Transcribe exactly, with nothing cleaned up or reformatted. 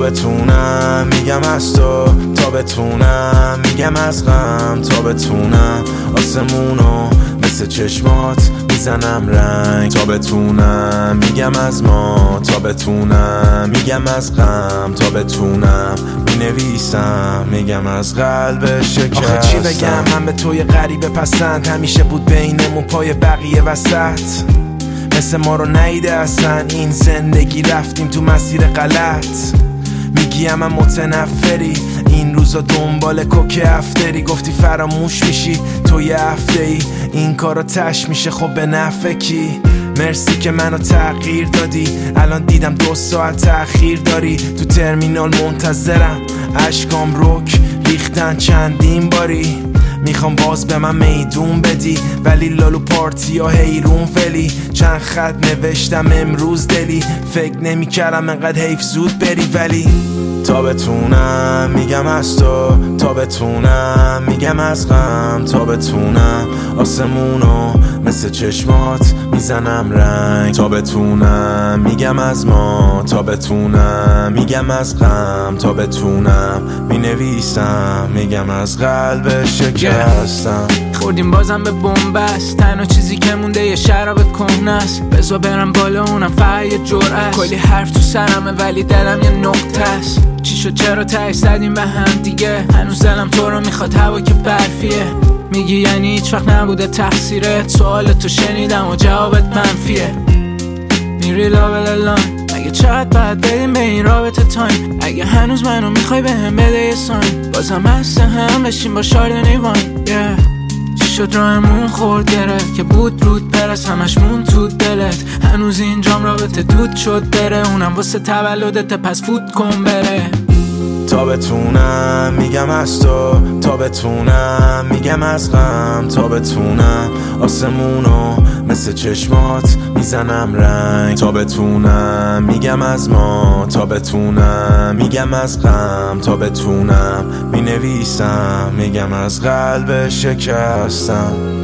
بتونم میگم از تو، تا بتونم میگم از غم، تا بتونم آسمونو مثل چشمات میزنم رنگ، تا بتونم میگم از ما، تا بتونم میگم از غم، تا بتونم مینویسم میگم از قلب شکستم. آخه چی بگم من به توی غریبه پسند، همیشه بود بینمون پای بقیه وسط، مثل ما رو نیده اصلا این زندگی، رفتیم تو مسیر غلط. میگیم من متنفری این روزا دنبال کوک افتری، گفتی فراموش میشی تو یه هفته ای، این کارو تش میشه خب به نفع کی؟ مرسی که منو تغییر دادی، الان دیدم دو ساعت تأخیر داری، تو ترمینال منتظرم اشکام رک ریختن چندین باری، میخوام باز به من میدون بدی ولی لالو پارتی ها حیرون ولی، چند خط نوشتم امروز دلی، فکر نمی کردم انقدر حیف زود بری، ولی تا بتونم میگم از تو، تا بتونم میگم از غم، تا بتونم آسمونو مثل چشمات میزنم رنگ، تا بتونم میگم از ما، تا بتونم میگم از غم، تا بتونم مینویسم میگم از قلب شکستم. خوردیم بازم به بنبست، تنها چیزی که مونده یه شراب کهنه است، بذار برم بالا اونم فقط یه جرعه، کلی حرف تو سرمه ولی دلم یه نقطه است، چی شد چرا تهش زدیم به هم دیگه، هنوز دلم تو رو میخواد هوا که برفیه، میگی یعنی هیچ وقت نبوده تقصیرت، سوال تو شنیدم و جوابت منفیه، میری لابلالان مگه چقدر باید بدیم به این رابطه تایم، اگه هنوز منو میخوای به هم بده یه ساین، بازم هست هم بشیم با شاردنی واین yeah. چی شد راهمون خورد گره که بود رود پرس، همش مون تو دلت، هنوز اینجام رابطه دود شد بره، اونم واسه تولدت پس فوت کن بره، تا بتونم میگم از تو، تا بتونم میگم از غم، تا بتونم آسمونو مثل چشمات میزنم رنگ، تا بتونم میگم از ما، تا بتونم میگم از غم، تا بتونم مینویسم میگم از قلب شکستم.